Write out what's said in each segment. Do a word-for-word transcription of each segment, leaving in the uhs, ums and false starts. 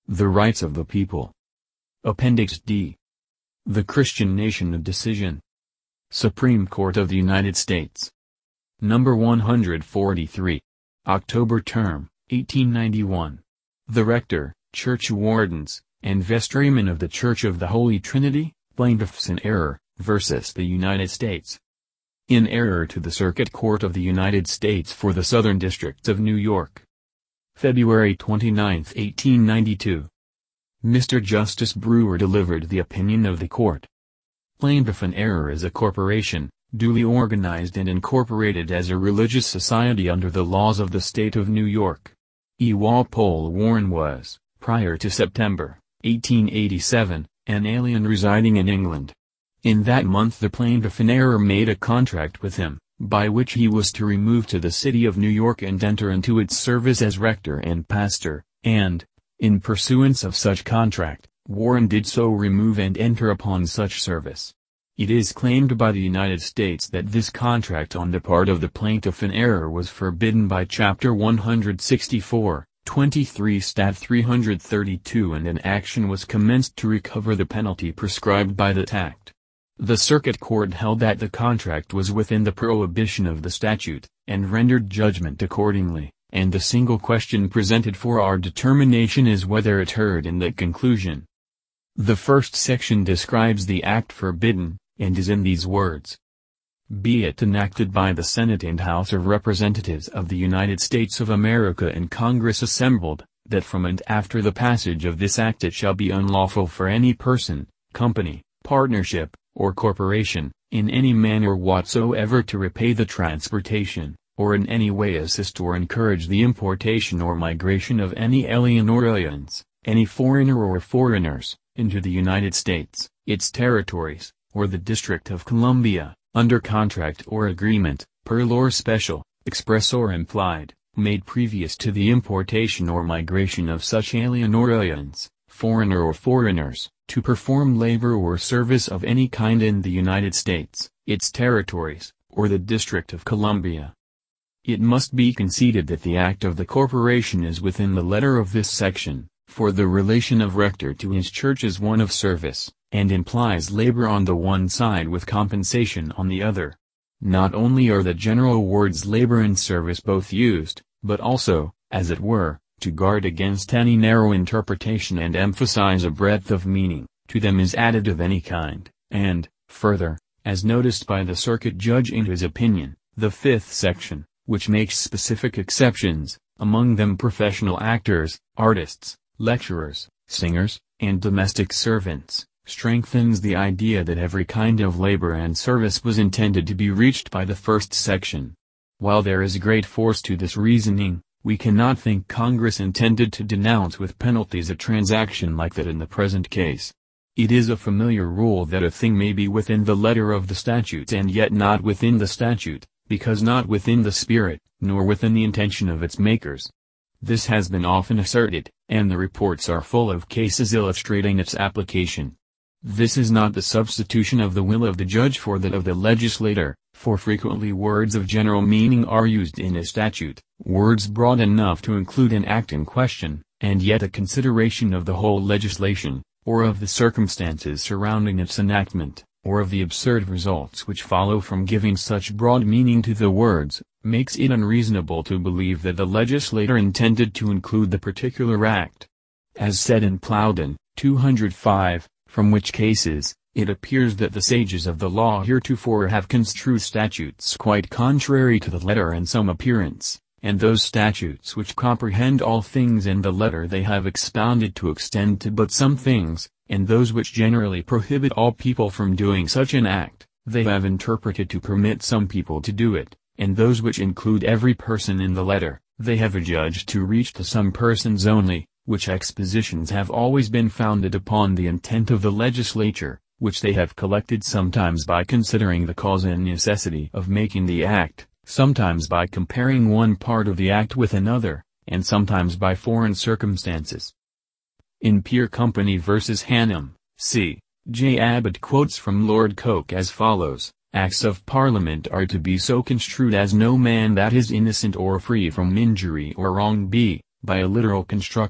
The Rights of the People. Appendix D. The Christian Nation of Decision. Supreme Court of the United States. Number one hundred forty-three. October Term, eighteen ninety-one. The Rector, Church Wardens, and Vestrymen of the Church of the Holy Trinity, Plaintiffs in Error, versus the United States. In error to the Circuit Court of the United States for the Southern Districts of New York. February twenty-ninth, eighteen ninety-two. Mister Justice Brewer delivered the opinion of the court. Plaintiff in Error is a corporation, duly organized and incorporated as a religious society under the laws of the state of New York. E. Walpole Warren was, prior to September, eighteen eighty-seven, an alien residing in England. In that month the plaintiff in error made a contract with him, by which he was to remove to the city of New York and enter into its service as rector and pastor, and, in pursuance of such contract, Warren did so remove and enter upon such service. It is claimed by the United States that this contract on the part of the plaintiff in error was forbidden by Chapter one sixty-four, twenty-three Stat three thirty-two, and an action was commenced to recover the penalty prescribed by that act. The Circuit Court held that the contract was within the prohibition of the statute, and rendered judgment accordingly, and the single question presented for our determination is whether it heard in that conclusion. The first section describes the act forbidden, and is in these words. Be it enacted by the Senate and House of Representatives of the United States of America and Congress assembled, that from and after the passage of this act it shall be unlawful for any person, company, partnership, or corporation, in any manner whatsoever to repay the transportation, or in any way assist or encourage the importation or migration of any alien or aliens, any foreigner or foreigners, into the United States, its territories, or the District of Columbia, under contract or agreement, per lor special, express or implied, made previous to the importation or migration of such alien or aliens, foreigner or foreigners, to perform labor or service of any kind in the United States, its territories, or the District of Columbia. It must be conceded that the act of the corporation is within the letter of this section, for the relation of rector to his church is one of service, and implies labor on the one side with compensation on the other. Not only are the general words labor and service both used, but also, as it were, to guard against any narrow interpretation and emphasize a breadth of meaning, to them is added of any kind, and, further, as noticed by the circuit judge in his opinion, the fifth section, which makes specific exceptions, among them professional actors, artists, lecturers, singers, and domestic servants, strengthens the idea that every kind of labor and service was intended to be reached by the first section. While there is great force to this reasoning, we cannot think Congress intended to denounce with penalties a transaction like that in the present case. It is a familiar rule that a thing may be within the letter of the statute and yet not within the statute, because not within the spirit, nor within the intention of its makers. This has been often asserted, and the reports are full of cases illustrating its application. This is not the substitution of the will of the judge for that of the legislator, for frequently words of general meaning are used in a statute, words broad enough to include an act in question, and yet a consideration of the whole legislation, or of the circumstances surrounding its enactment, or of the absurd results which follow from giving such broad meaning to the words, makes it unreasonable to believe that the legislator intended to include the particular act. As said in Plowden, two hundred five, from which cases, it appears that the sages of the law heretofore have construed statutes quite contrary to the letter in some appearance, and those statutes which comprehend all things in the letter they have expounded to extend to but some things, and those which generally prohibit all people from doing such an act, they have interpreted to permit some people to do it, and those which include every person in the letter, they have adjudged to reach to some persons only, which expositions have always been founded upon the intent of the legislature, which they have collected sometimes by considering the cause and necessity of making the act, sometimes by comparing one part of the act with another, and sometimes by foreign circumstances. In Peer Company versus Hannam, C. J. Abbott quotes from Lord Coke as follows: Acts of Parliament are to be so construed as no man that is innocent or free from injury or wrong be, by a literal construction,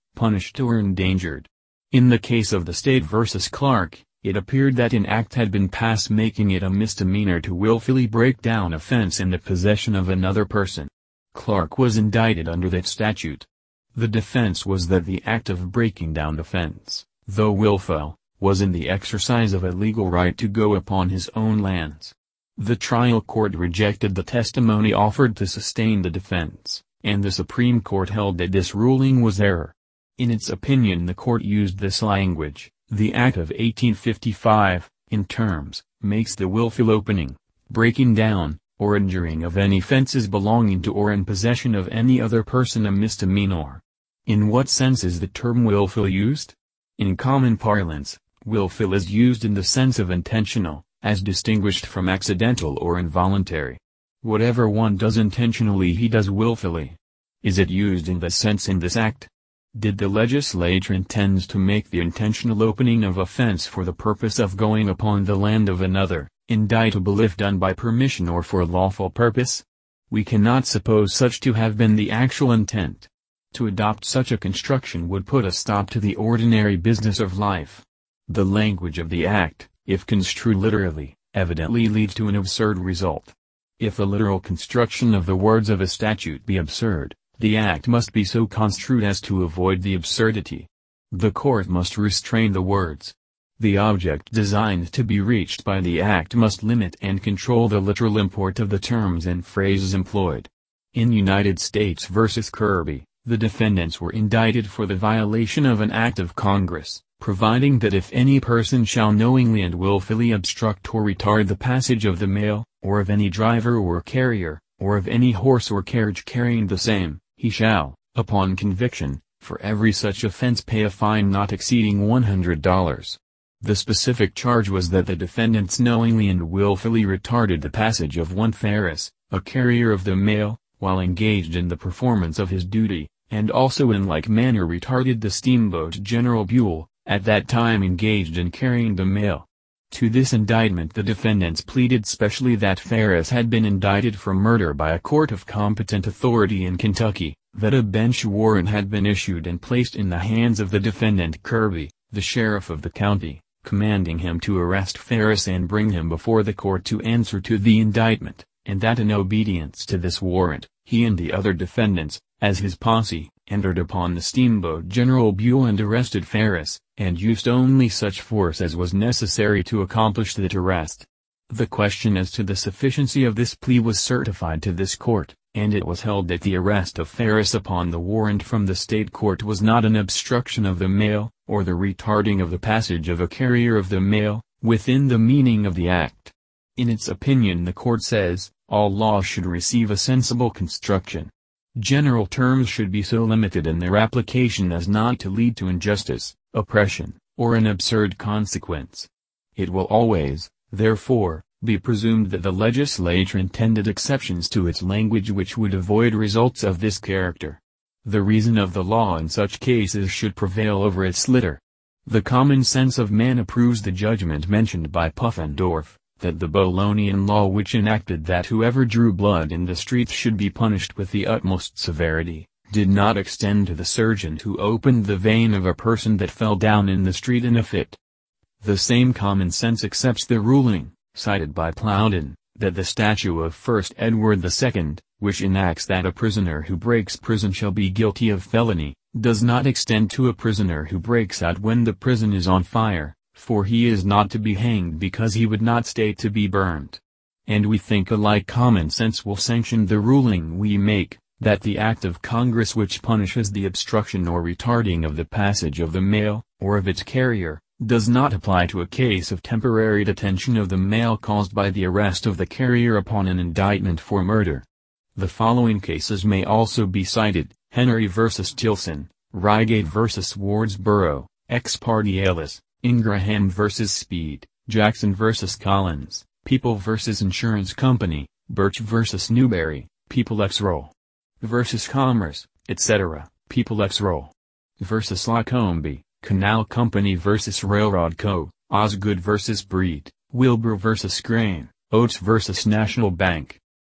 punished or endangered. In the case of the State versus Clark, it appeared that an act had been passed making it a misdemeanor to willfully break down a fence in the possession of another person. Clark was indicted under that statute. The defense was that the act of breaking down the fence, though willful, was in the exercise of a legal right to go upon his own lands. The trial court rejected the testimony offered to sustain the defense, and the Supreme Court held that this ruling was error. In its opinion, the court used this language: "The Act of eighteen fifty-five, in terms, makes the willful opening, breaking down, or injuring of any fences belonging to or in possession of any other person a misdemeanor." In what sense is the term willful used? In common parlance, willful is used in the sense of intentional, as distinguished from accidental or involuntary. Whatever one does intentionally he does willfully. Is it used in this sense in this act? Did the legislature intend to make the intentional opening of a fence for the purpose of going upon the land of another, indictable if done by permission or for a lawful purpose? We cannot suppose such to have been the actual intent. To adopt such a construction would put a stop to the ordinary business of life. The language of the act, if construed literally, evidently leads to an absurd result. If a literal construction of the words of a statute be absurd, the act must be so construed as to avoid the absurdity. The court must restrain the words. The object designed to be reached by the act must limit and control the literal import of the terms and phrases employed. In United States versus Kirby, the defendants were indicted for the violation of an act of Congress, providing that if any person shall knowingly and willfully obstruct or retard the passage of the mail, or of any driver or carrier, or of any horse or carriage carrying the same, he shall, upon conviction, for every such offense pay a fine not exceeding one hundred dollars. The specific charge was that the defendants knowingly and willfully retarded the passage of one Ferris, a carrier of the mail, while engaged in the performance of his duty, and also in like manner retarded the steamboat General Buell, at that time engaged in carrying the mail. To this indictment the defendants pleaded specially that Ferris had been indicted for murder by a court of competent authority in Kentucky, that a bench warrant had been issued and placed in the hands of the defendant Kirby, the sheriff of the county, commanding him to arrest Ferris and bring him before the court to answer to the indictment, and that in obedience to this warrant, he and the other defendants, as his posse, entered upon the steamboat General Buell and arrested Ferris, and used only such force as was necessary to accomplish that arrest. The question as to the sufficiency of this plea was certified to this court, and it was held that the arrest of Ferris upon the warrant from the state court was not an obstruction of the mail, or the retarding of the passage of a carrier of the mail, within the meaning of the act. In its opinion the court says, all laws should receive a sensible construction. General terms should be so limited in their application as not to lead to injustice, oppression, or an absurd consequence. It will always, therefore, be presumed that the legislature intended exceptions to its language which would avoid results of this character. The reason of the law in such cases should prevail over its litter. The common sense of man approves the judgment mentioned by Puffendorf, that the Bolognian law which enacted that whoever drew blood in the streets should be punished with the utmost severity, did not extend to the surgeon who opened the vein of a person that fell down in the street in a fit. The same common sense accepts the ruling, cited by Plowden, that the statute of First Edward the Second, which enacts that a prisoner who breaks prison shall be guilty of felony, does not extend to a prisoner who breaks out when the prison is on fire, for he is not to be hanged because he would not stay to be burned. And we think a like common sense will sanction the ruling we make, that the act of Congress which punishes the obstruction or retarding of the passage of the mail, or of its carrier, does not apply to a case of temporary detention of the mail caused by the arrest of the carrier upon an indictment for murder. The following cases may also be cited: Henry versus Tilson, Reigate versus Wardsboro, Ex parte Ellis, Ingraham versus Speed, Jackson versus Collins, People versus Insurance Company, Birch versus Newberry, People ex Roll versus Commerce, et cetera, People ex Roll versus Lacombe, Canal Company versus Railroad Co., Osgood versus Breed, Wilbur versus Crane, Oates versus National Bank.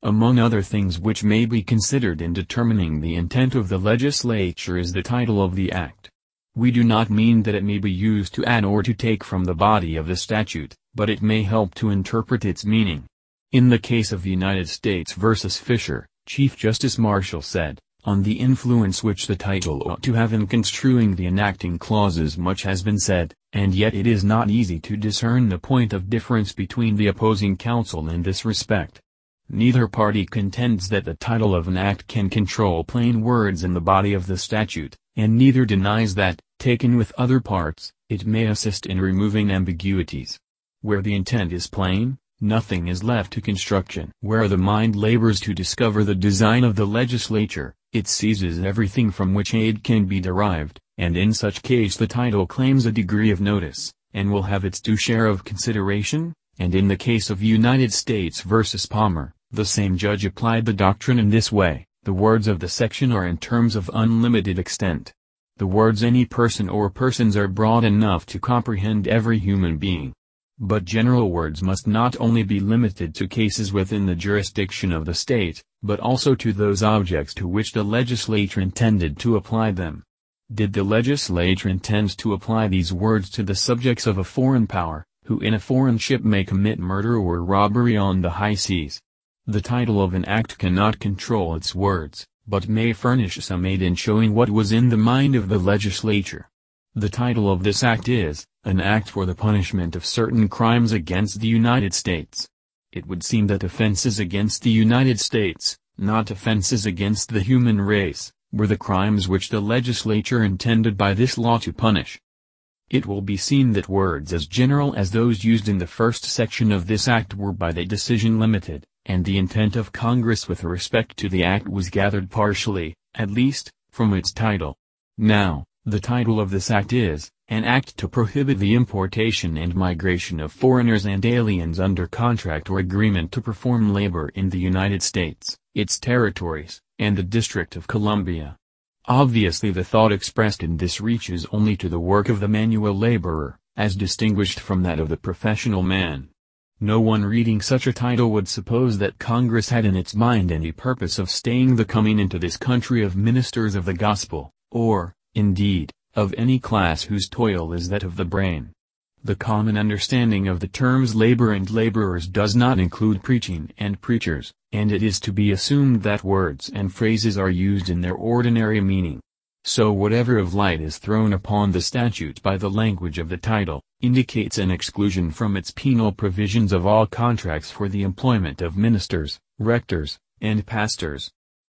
Among other things which may be considered in determining the intent of the legislature is the title of the act. We do not mean that it may be used to add or to take from the body of the statute, but it may help to interpret its meaning. In the case of United States versus Fisher, Chief Justice Marshall said, "On the influence which the title ought to have in construing the enacting clauses much has been said, and yet it is not easy to discern the point of difference between the opposing counsel in this respect. Neither party contends that the title of an act can control plain words in the body of the statute, and neither denies that, taken with other parts, it may assist in removing ambiguities. Where the intent is plain, nothing is left to construction. Where the mind labors to discover the design of the legislature, it seizes everything from which aid can be derived, and in such case the title claims a degree of notice, and will have its due share of consideration." And in the case of United States versus Palmer, the same judge applied the doctrine in this way: the words of the section are in terms of unlimited extent. The words any person or persons are broad enough to comprehend every human being. But general words must not only be limited to cases within the jurisdiction of the state, but also to those objects to which the legislature intended to apply them. Did the legislature intend to apply these words to the subjects of a foreign power, who in a foreign ship may commit murder or robbery on the high seas? The title of an act cannot control its words, but may furnish some aid in showing what was in the mind of the legislature. The title of this act is, "An Act for the Punishment of Certain Crimes Against the United States." It would seem that offenses against the United States, not offenses against the human race, were the crimes which the legislature intended by this law to punish. It will be seen that words as general as those used in the first section of this act were by the decision limited, and the intent of Congress with respect to the act was gathered partially, at least, from its title. Now, the title of this act is, "An Act to Prohibit the Importation and Migration of Foreigners and Aliens under Contract or Agreement to Perform Labor in the United States, its Territories, and the District of Columbia." Obviously the thought expressed in this reaches only to the work of the manual laborer, as distinguished from that of the professional man. No one reading such a title would suppose that Congress had in its mind any purpose of staying the coming into this country of ministers of the gospel, or, indeed, of any class whose toil is that of the brain. The common understanding of the terms labor and laborers does not include preaching and preachers, and it is to be assumed that words and phrases are used in their ordinary meaning. So whatever of light is thrown upon the statute by the language of the title, indicates an exclusion from its penal provisions of all contracts for the employment of ministers, rectors, and pastors.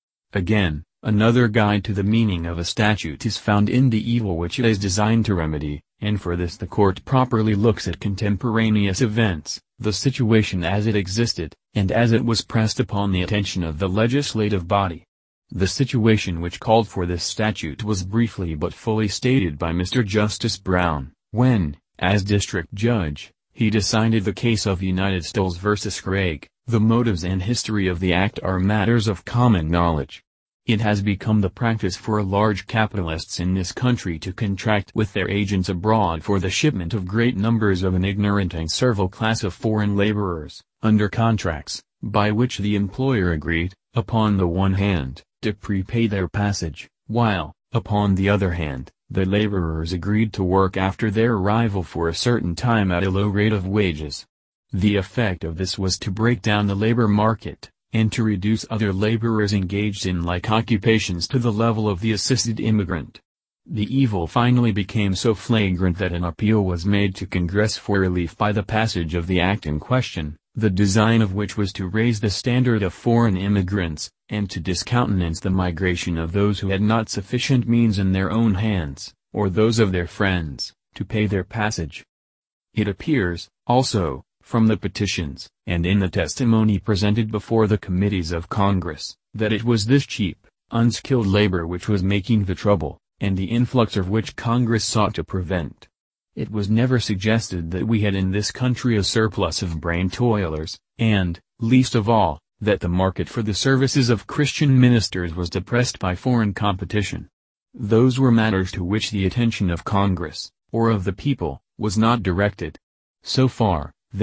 Again, another guide to the meaning of a statute is found in the evil which it is designed to remedy, and for this the court properly looks at contemporaneous events, the situation as it existed, and as it was pressed upon the attention of the legislative body. The situation which called for this statute was briefly but fully stated by Mister Justice Brown, when, as district judge, he decided the case of United States versus Craig. The motives and history of the act are matters of common knowledge. It has become the practice for large capitalists in this country to contract with their agents abroad for the shipment of great numbers of an ignorant and servile class of foreign laborers, under contracts, by which the employer agreed, upon the one hand, to prepay their passage, while, upon the other hand, the laborers agreed to work after their arrival for a certain time at a low rate of wages. The effect of this was to break down the labor market, and to reduce other laborers engaged in like occupations to the level of the assisted immigrant. The evil finally became so flagrant that an appeal was made to Congress for relief by the passage of the act in question, the design of which was to raise the standard of foreign immigrants, and to discountenance the migration of those who had not sufficient means in their own hands, or those of their friends, to pay their passage. It appears, also, from the petitions, and in the testimony presented before the committees of Congress, that it was this cheap, unskilled labor which was making the trouble, and the influx of which Congress sought to prevent. It was never suggested that we had in this country a surplus of brain toilers, and, least of all, that the market for the services of Christian ministers was depressed by foreign competition. Those were matters to which the attention of Congress, or of the people, was not directed. So far, then,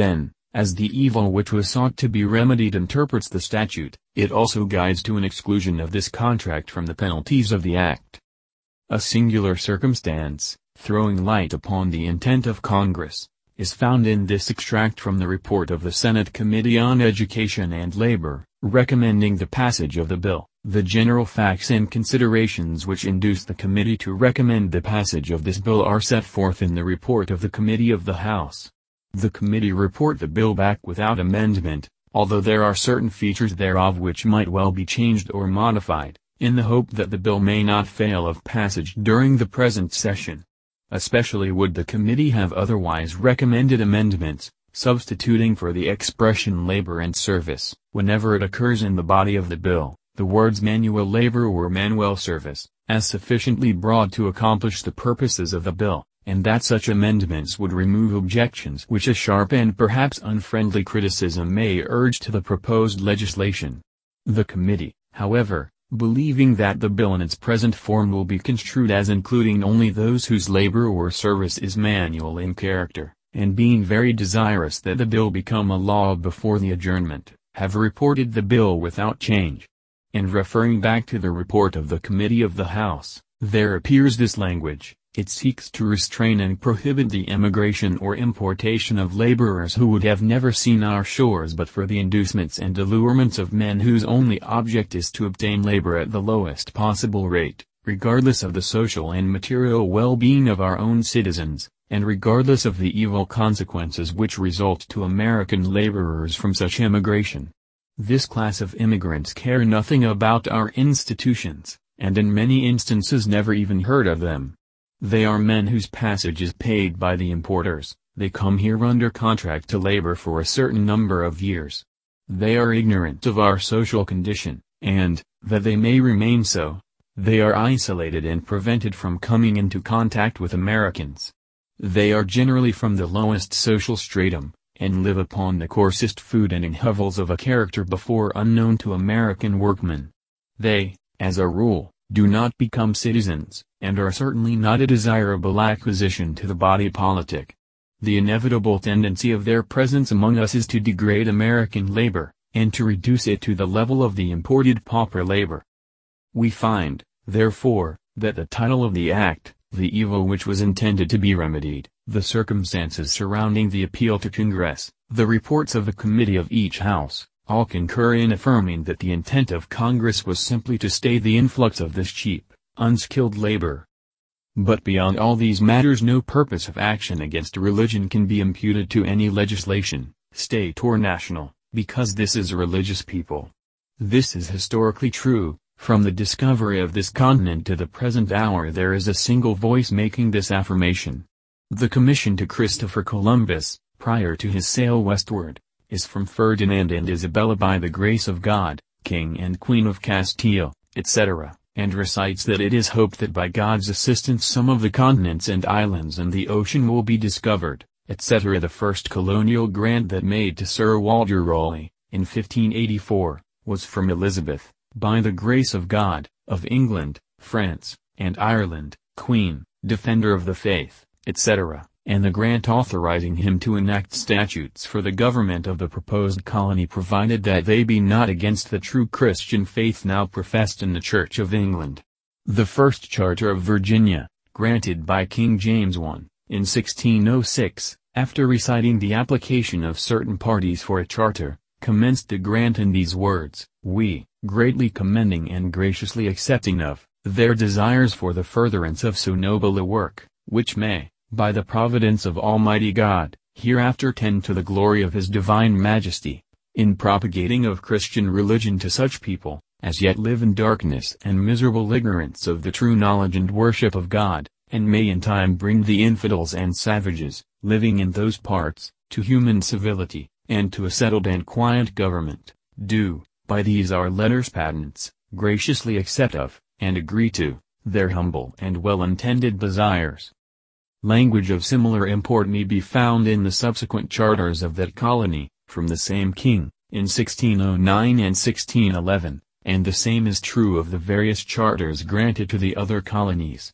As the evil which was sought to be remedied interprets the statute, it also guides to an exclusion of this contract from the penalties of the act. A singular circumstance, throwing light upon the intent of Congress, is found in this extract from the report of the Senate Committee on Education and Labor, recommending the passage of the bill. The general facts and considerations which induced the committee to recommend the passage of this bill are set forth in the report of the Committee of the House. The committee report the bill back without amendment, although there are certain features thereof which might well be changed or modified, in the hope that the bill may not fail of passage during the present session. Especially would the committee have otherwise recommended amendments, substituting for the expression labor and service, whenever it occurs in the body of the bill, the words manual labor or manual service, as sufficiently broad to accomplish the purposes of the bill, and that such amendments would remove objections which a sharp and perhaps unfriendly criticism may urge to the proposed legislation. The committee, however, believing that the bill in its present form will be construed as including only those whose labor or service is manual in character, and being very desirous that the bill become a law before the adjournment, have reported the bill without change. And referring back to the report of the Committee of the House, there appears this language: it seeks to restrain and prohibit the emigration or importation of laborers who would have never seen our shores but for the inducements and allurements of men whose only object is to obtain labor at the lowest possible rate, regardless of the social and material well-being of our own citizens, and regardless of the evil consequences which result to American laborers from such immigration. This class of immigrants care nothing about our institutions, and in many instances never even heard of them. They are men whose passage is paid by the importers. They come here under contract to labor for a certain number of years. They are ignorant of our social condition, and, that they may remain so, they are isolated and prevented from coming into contact with Americans. They are generally from the lowest social stratum, and live upon the coarsest food and in hovels of a character before unknown to American workmen. They, as a rule, do not become citizens, and are certainly not a desirable acquisition to the body politic. The inevitable tendency of their presence among us is to degrade American labor, and to reduce it to the level of the imported pauper labor. We find, therefore, that the title of the act, the evil which was intended to be remedied, the circumstances surrounding the appeal to Congress, the reports of the committee of each house, all concur in affirming that the intent of Congress was simply to stay the influx of this cheap, unskilled labor. But beyond all these matters no purpose of action against religion can be imputed to any legislation, state or national, because this is a religious people. This is historically true. From the discovery of this continent to the present hour there is a single voice making this affirmation. The commission to Christopher Columbus, prior to his sail westward, is from Ferdinand and Isabella by the grace of God, King and Queen of Castile, et cetera, and recites that it is hoped that by God's assistance some of the continents and islands in the ocean will be discovered, et cetera. The first colonial grant that made to Sir Walter Raleigh, in fifteen eighty-four, was from Elizabeth, by the grace of God, of England, France, and Ireland, Queen, Defender of the Faith, et cetera, and the grant authorizing him to enact statutes for the government of the proposed colony provided that they be not against the true Christian faith now professed in the Church of England. The first Charter of Virginia, granted by King James the First, in sixteen oh six, after reciting the application of certain parties for a charter, commenced the grant in these words: "We, greatly commending and graciously accepting of, their desires for the furtherance of so noble a work, which may, by the providence of Almighty God, hereafter tend to the glory of His Divine Majesty, in propagating of Christian religion to such people, as yet live in darkness and miserable ignorance of the true knowledge and worship of God, and may in time bring the infidels and savages, living in those parts, to human civility, and to a settled and quiet government, do, by these our letters patents, graciously accept of, and agree to, their humble and well-intended desires." Language of similar import may be found in the subsequent charters of that colony, from the same king, in sixteen oh nine and sixteen eleven, and the same is true of the various charters granted to the other colonies.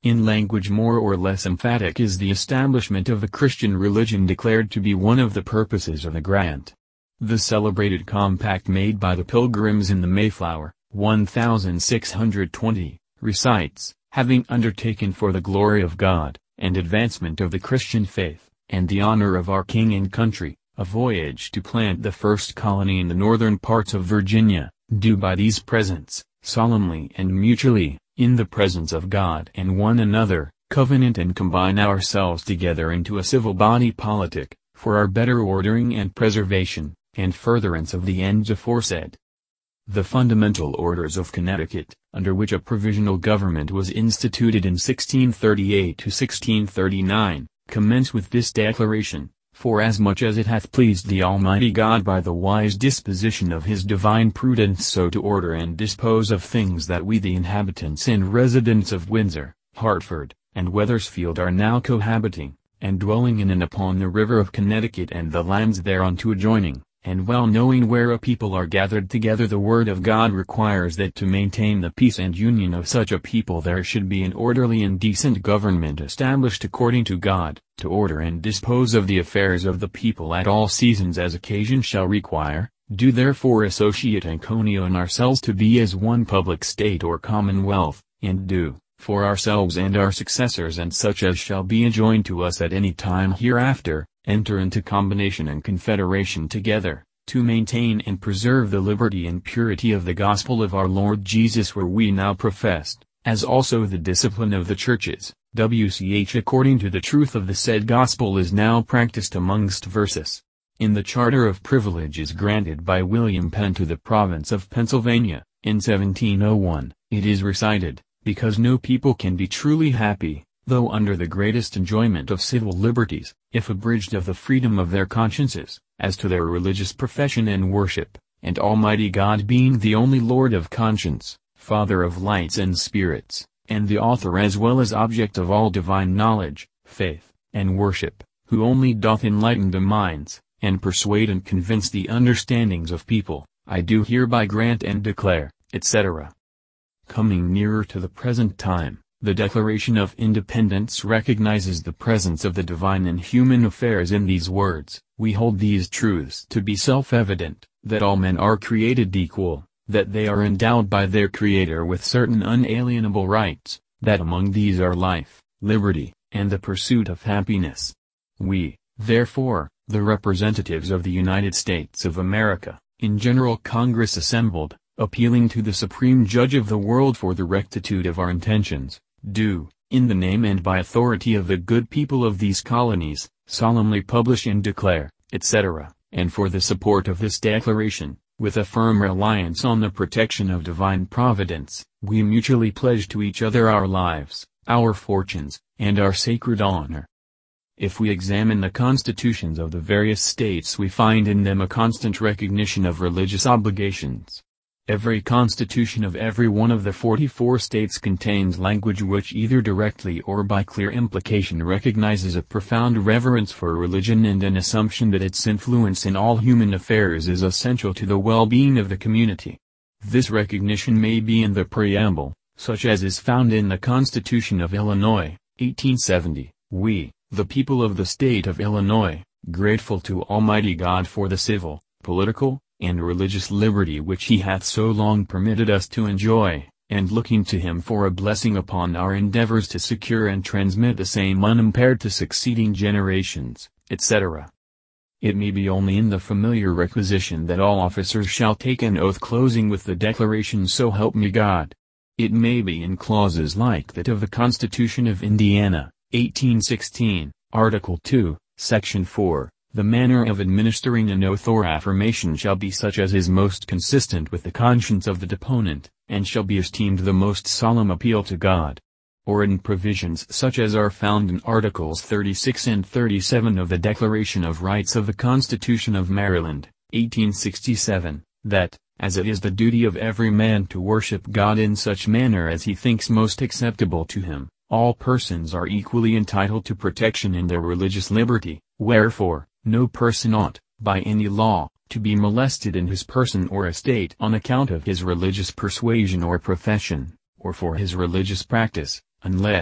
In language more or less emphatic is the establishment of the Christian religion declared to be one of the purposes of the grant. The celebrated compact made by the Pilgrims in the Mayflower, one thousand six hundred twenty, recites, having undertaken for the glory of God, and advancement of the Christian faith, and the honor of our King and country, a voyage to plant the first colony in the northern parts of Virginia, do by these presents, solemnly and mutually, in the presence of God and one another, covenant and combine ourselves together into a civil body politic, for our better ordering and preservation, and furtherance of the ends aforesaid. The fundamental orders of Connecticut, under which a provisional government was instituted in sixteen thirty-eight to sixteen thirty-nine, commence with this declaration: Forasmuch as it hath pleased the Almighty God by the wise disposition of his divine prudence so to order and dispose of things that we the inhabitants and residents of Windsor, Hartford, and Wethersfield are now cohabiting, and dwelling in and upon the river of Connecticut and the lands thereunto adjoining, and well knowing where a people are gathered together, the word of God requires that to maintain the peace and union of such a people there should be an orderly and decent government established according to God, to order and dispose of the affairs of the people at all seasons as occasion shall require. Do therefore associate Anconio and ourselves to be as one public state or commonwealth, and do, for ourselves and our successors and such as shall be enjoined to us at any time hereafter, enter into combination and confederation together, to maintain and preserve the liberty and purity of the gospel of our Lord Jesus where we now professed, as also the discipline of the churches, W C H according to the truth of the said gospel is now practiced amongst versus. In the Charter of Privileges granted by William Penn to the province of Pennsylvania, in seventeen oh one, it is recited, because no people can be truly happy, though under the greatest enjoyment of civil liberties, if abridged of the freedom of their consciences, as to their religious profession and worship, and Almighty God being the only Lord of conscience, Father of lights and spirits, and the author as well as object of all divine knowledge, faith, and worship, who only doth enlighten the minds, and persuade and convince the understandings of people, I do hereby grant and declare, et cetera. Coming nearer to the present time, the Declaration of Independence recognizes the presence of the divine in human affairs in these words: we hold these truths to be self-evident, that all men are created equal, that they are endowed by their Creator with certain unalienable rights, that among these are life, liberty, and the pursuit of happiness. We, therefore, the representatives of the United States of America, in General Congress assembled, appealing to the Supreme Judge of the world for the rectitude of our intentions, do, in the name and by authority of the good people of these colonies, solemnly publish and declare, et cetera, and for the support of this declaration, with a firm reliance on the protection of divine providence, we mutually pledge to each other our lives, our fortunes, and our sacred honor. If we examine the constitutions of the various states we find in them a constant recognition of religious obligations. Every constitution of every one of the forty-four states contains language which either directly or by clear implication recognizes a profound reverence for religion and an assumption that its influence in all human affairs is essential to the well-being of the community. This recognition may be in the preamble, such as is found in the Constitution of Illinois, eighteen seventy, we, the people of the state of Illinois, grateful to Almighty God for the civil, political, and religious liberty which he hath so long permitted us to enjoy, and looking to him for a blessing upon our endeavors to secure and transmit the same unimpaired to succeeding generations, et cetera. It may be only in the familiar requisition that all officers shall take an oath closing with the declaration "So help me God." It may be in clauses like that of the Constitution of Indiana, eighteen sixteen, Article two, Section four. The manner of administering an oath or affirmation shall be such as is most consistent with the conscience of the deponent, and shall be esteemed the most solemn appeal to God. Or in provisions such as are found in Articles thirty-six and thirty-seven of the Declaration of Rights of the Constitution of Maryland, eighteen sixty-seven, that, as it is the duty of every man to worship God in such manner as he thinks most acceptable to him, all persons are equally entitled to protection in their religious liberty, wherefore, no person ought, by any law, to be molested in his person or estate on account of his religious persuasion or profession, or for his religious practice, unless,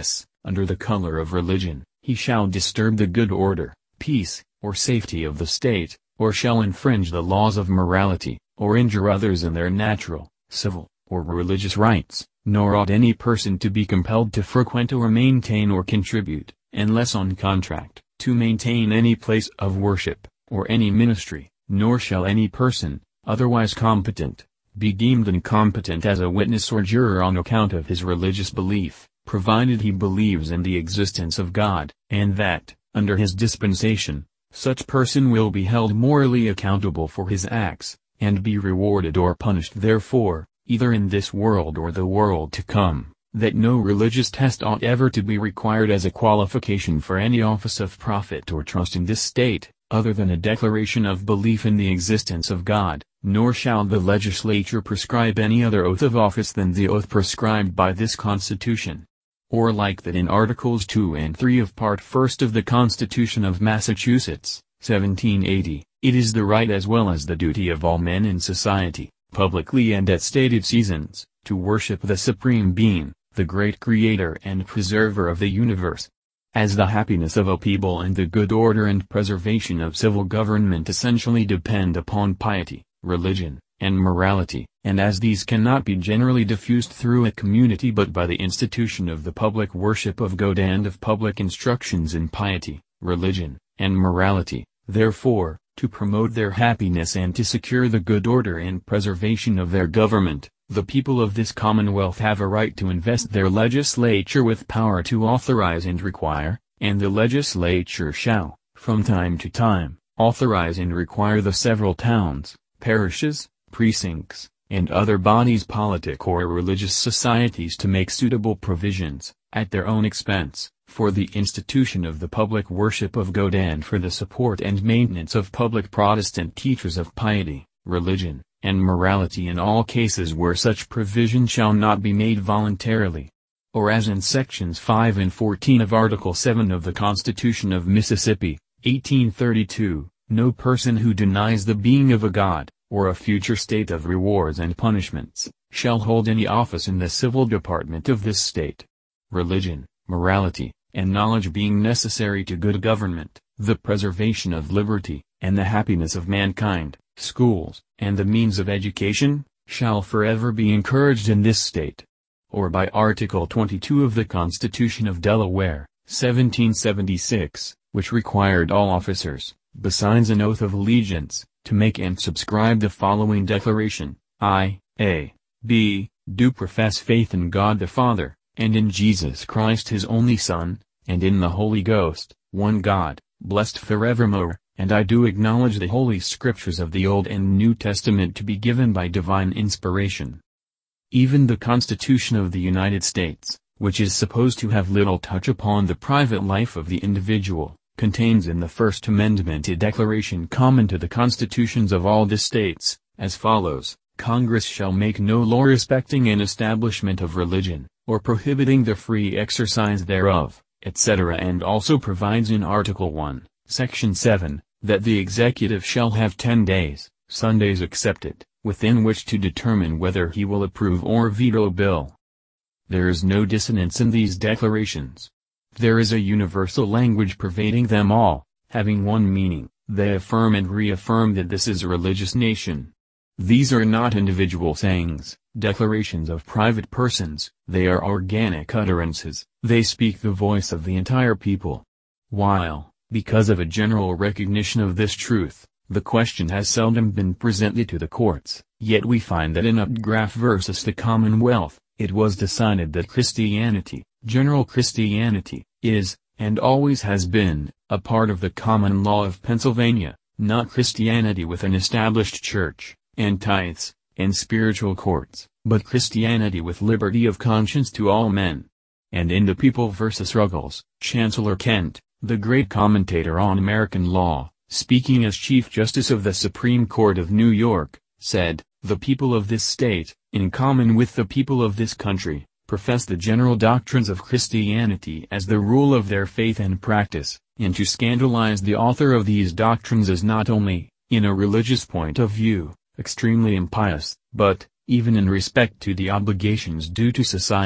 under the color of religion, he shall disturb the good order, peace, or safety of the state, or shall infringe the laws of morality, or injure others in their natural, civil, or religious rights, nor ought any person to be compelled to frequent or maintain or contribute, unless on contract, to maintain any place of worship, or any ministry, nor shall any person, otherwise competent, be deemed incompetent as a witness or juror on account of his religious belief, provided he believes in the existence of God, and that, under his dispensation, such person will be held morally accountable for his acts, and be rewarded or punished therefor, either in this world or the world to come, that no religious test ought ever to be required as a qualification for any office of profit or trust in this state, other than a declaration of belief in the existence of God, nor shall the legislature prescribe any other oath of office than the oath prescribed by this Constitution. Or like that in Articles two and three of Part First of the Constitution of Massachusetts, seventeen eighty, it is the right as well as the duty of all men in society, publicly and at stated seasons, to worship the Supreme Being, the great Creator and Preserver of the universe. As the happiness of a people and the good order and preservation of civil government essentially depend upon piety, religion, and morality, and as these cannot be generally diffused through a community but by the institution of the public worship of God and of public instructions in piety, religion, and morality, therefore, to promote their happiness and to secure the good order and preservation of their government, the people of this Commonwealth have a right to invest their legislature with power to authorize and require, and the legislature shall, from time to time, authorize and require the several towns, parishes, precincts, and other bodies politic or religious societies to make suitable provisions, at their own expense, for the institution of the public worship of God and for the support and maintenance of public Protestant teachers of piety, religion, and morality in all cases where such provision shall not be made voluntarily. Or as in Sections five and fourteen of Article seven of the Constitution of Mississippi, eighteen thirty-two, no person who denies the being of a God, or a future state of rewards and punishments, shall hold any office in the civil department of this state. Religion, morality, and knowledge being necessary to good government, the preservation of liberty, and the happiness of mankind, schools, and the means of education, shall forever be encouraged in this state. Or by Article twenty-two of the Constitution of Delaware, seventeen seventy-six, which required all officers, besides an oath of allegiance, to make and subscribe the following declaration: I, A, B, do profess faith in God the Father, and in Jesus Christ his only Son, and in the Holy Ghost, one God, blessed forevermore, and I do acknowledge the Holy Scriptures of the Old and New Testament to be given by divine inspiration. Even the Constitution of the United States, which is supposed to have little touch upon the private life of the individual, contains in the First Amendment a declaration common to the constitutions of all the states, as follows: Congress shall make no law respecting an establishment of religion, or prohibiting the free exercise thereof, et cetera, and also provides in Article one, Section seven, that the executive shall have ten days, Sundays excepted, within which to determine whether he will approve or veto a bill. There is no dissonance in these declarations. There is a universal language pervading them all, having one meaning. They affirm and reaffirm that this is a religious nation. These are not individual sayings, declarations of private persons, they are organic utterances, they speak the voice of the entire people. While, because of a general recognition of this truth, the question has seldom been presented to the courts, yet we find that in Upgraff versus the Commonwealth, it was decided that Christianity, general Christianity, is, and always has been, a part of the common law of Pennsylvania, not Christianity with an established church, and tithes, and spiritual courts, but Christianity with liberty of conscience to all men. And in the People versus Ruggles, Chancellor Kent, the great commentator on American law, speaking as Chief Justice of the Supreme Court of New York, said, "The people of this state, in common with the people of this country, profess the general doctrines of Christianity as the rule of their faith and practice, and to scandalize the author of these doctrines is not only, in a religious point of view, extremely impious, but, even in respect to the obligations due to society,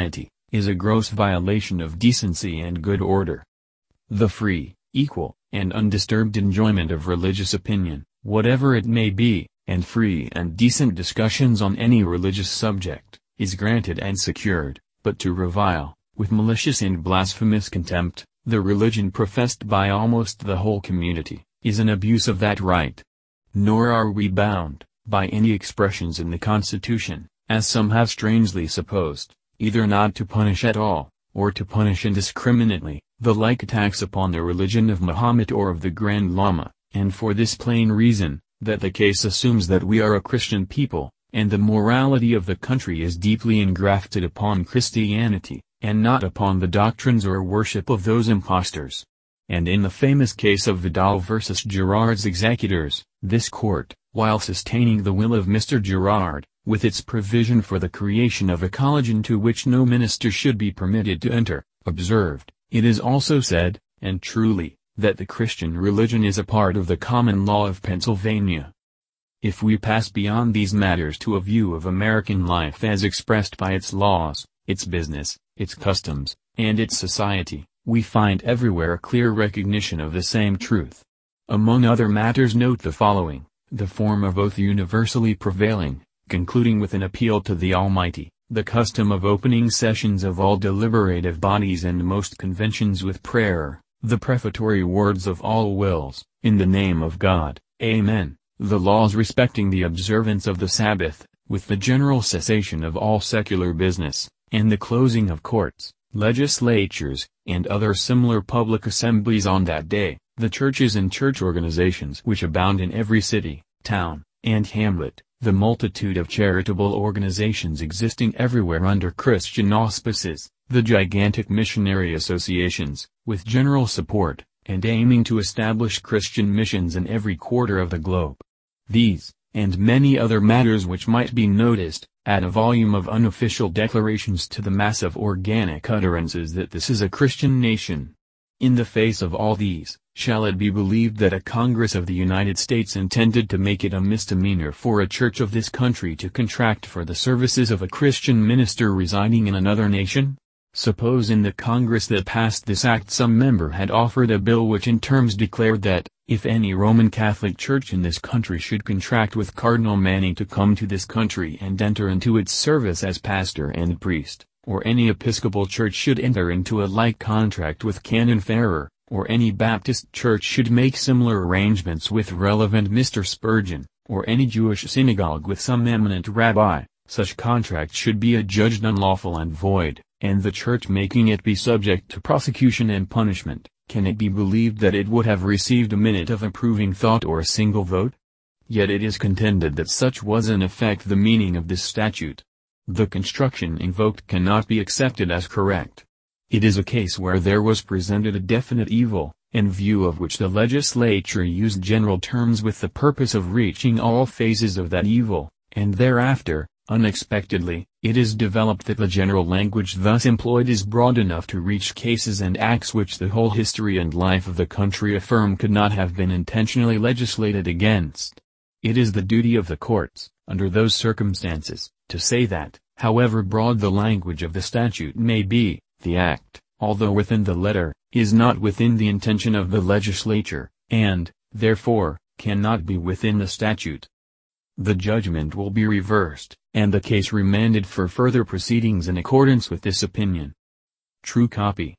is a gross violation of decency and good order. The free, equal, and undisturbed enjoyment of religious opinion, whatever it may be, and free and decent discussions on any religious subject, is granted and secured, but to revile, with malicious and blasphemous contempt, the religion professed by almost the whole community, is an abuse of that right. Nor are we bound, by any expressions in the Constitution, as some have strangely supposed, either not to punish at all, or to punish indiscriminately, the like attacks upon the religion of Mahomet or of the Grand Lama, and for this plain reason, that the case assumes that we are a Christian people, and the morality of the country is deeply engrafted upon Christianity, and not upon the doctrines or worship of those impostors. And in the famous case of Vidal versus Gerard's executors, this court, while sustaining the will of Mister Gerard, with its provision for the creation of a college into which no minister should be permitted to enter, observed, "It is also said, and truly, that the Christian religion is a part of the common law of Pennsylvania." If we pass beyond these matters to a view of American life as expressed by its laws, its business, its customs, and its society, we find everywhere a clear recognition of the same truth. Among other matters note the following: the form of oath universally prevailing, concluding with an appeal to the Almighty, the custom of opening sessions of all deliberative bodies and most conventions with prayer, the prefatory words of all wills, "In the name of God, Amen," the laws respecting the observance of the Sabbath, with the general cessation of all secular business, and the closing of courts, legislatures, and other similar public assemblies on that day, the churches and church organizations which abound in every city, town, and hamlet, the multitude of charitable organizations existing everywhere under Christian auspices, the gigantic missionary associations, with general support, and aiming to establish Christian missions in every quarter of the globe. These, and many other matters which might be noticed, add a volume of unofficial declarations to the mass of organic utterances that this is a Christian nation. In the face of all these, shall it be believed that a Congress of the United States intended to make it a misdemeanor for a church of this country to contract for the services of a Christian minister residing in another nation? Suppose in the Congress that passed this act some member had offered a bill which in terms declared that, if any Roman Catholic church in this country should contract with Cardinal Manning to come to this country and enter into its service as pastor and priest, or any Episcopal church should enter into a like contract with Canon Farrer, or any Baptist church should make similar arrangements with relevant Mister Spurgeon, or any Jewish synagogue with some eminent rabbi, such contract should be adjudged unlawful and void, and the church making it be subject to prosecution and punishment. Can it be believed that it would have received a minute of approving thought or a single vote? Yet it is contended that such was in effect the meaning of this statute. The construction invoked cannot be accepted as correct. It is a case where there was presented a definite evil, in view of which the legislature used general terms with the purpose of reaching all phases of that evil, and thereafter, unexpectedly, it is developed that the general language thus employed is broad enough to reach cases and acts which the whole history and life of the country affirm could not have been intentionally legislated against. It is the duty of the courts, under those circumstances, to say that, however broad the language of the statute may be, the act, although within the letter, is not within the intention of the legislature, and, therefore, cannot be within the statute. The judgment will be reversed, and the case remanded for further proceedings in accordance with this opinion. True copy.